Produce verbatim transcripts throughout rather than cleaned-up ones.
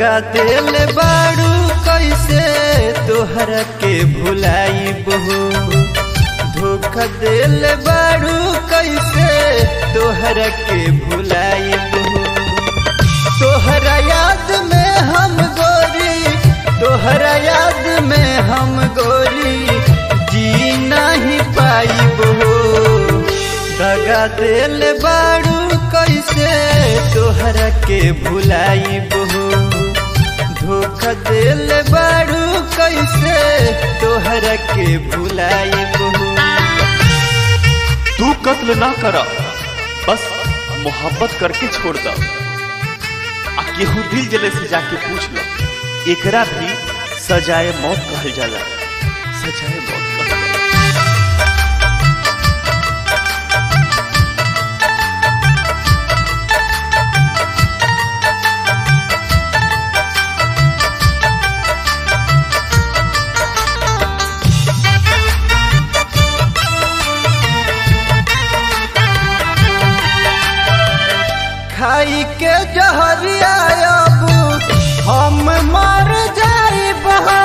दगा दिल बाड़ू कैसे तोहरा के भुलाई बहू, धोखा दिल बाड़ू कैसे तोहरा के भुलाई बहू। तोहरा याद में हम गोरी, तोहरा याद में हम गोरी जी नहीं पाई बहू, दगा दिल बाड़ू कैसे तोहरा के भुलाई बहू, धोखा दिल बाड़ू कैसे तोहरा के भुलाई बहू। तू कत्ल ना करा, बस मोहब्बत करके छोड़ दा। आ केहू दिल जले से जाके पूछ लो, एकरा भी सजाए मौत कहल जाला, सजाए मौत कहल जाला। खाई के जहरिया अब हम मर जाइब,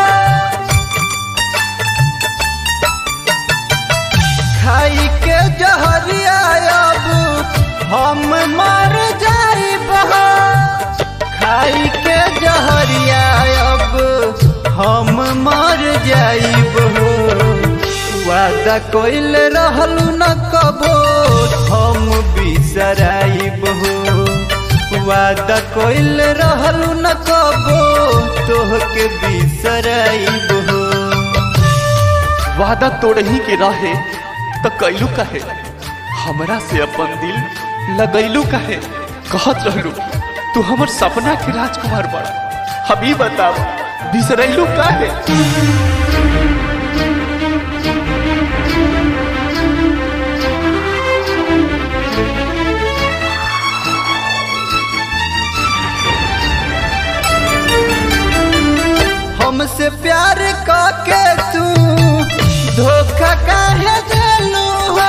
खाई के जहरिया अब हम मर जाइब, खाई के जहरिया अब हम मर जाइब। वादा कोइल रहलू न कबो हम बिसराइब, वादा कोइल रहलू न कबो तोहके बिसराइब। वादा तोड़ही के रहे तो कैलू कहे, हमरा से अपन दिल लगैलू कहे। कहत रहलू तू हमर सपना के राजकुमार बड़ा, अभी बताओ बिसरैलू काहे। हमसे प्यार करके तू धोखा काहे देलू हो,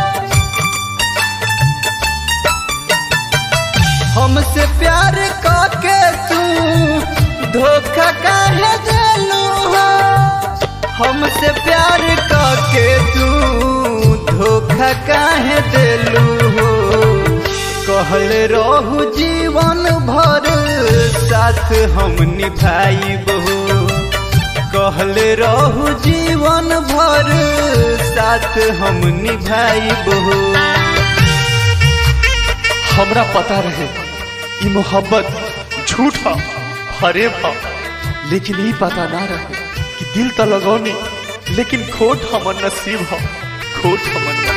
हमसे प्यार करके तू धोखा काहे देलू हो, हमसे प्यार करके तू धोखा काहे देलू हो। कहल रहू जीवन भर साथ हम निभाइब, कहल रहू जीवन भर साथ हम निभाइब। हमरा पता रहे ई मोहब्बत झूठा फरेब हा, लेकिन ई पता ना रहे कि दिल तो लगौनी लेकिन खोट हमर नसीब हा, खोट हमर नसीब।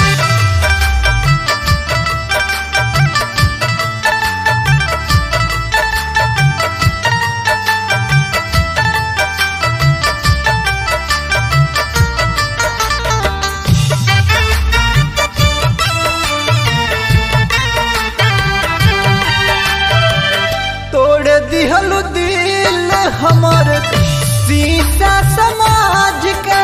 दिहलु दिल हमर शीशा समाज के,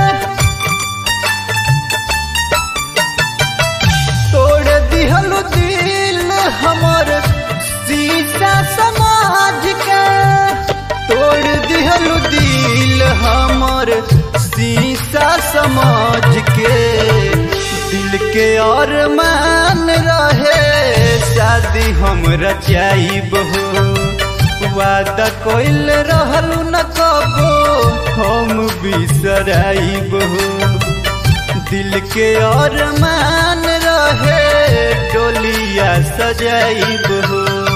तोड़ दिहलु दिल हमर शीशा समाज के, तोड़ दिहलु दिल हमर शीशा समाज के। दिल के अरमान रहे शादी हम रचाइब हो, वादा कोइल रहलू न कबो हम बिसराइब हो। दिल के अरमान रहे डोलिया सजाइब हो।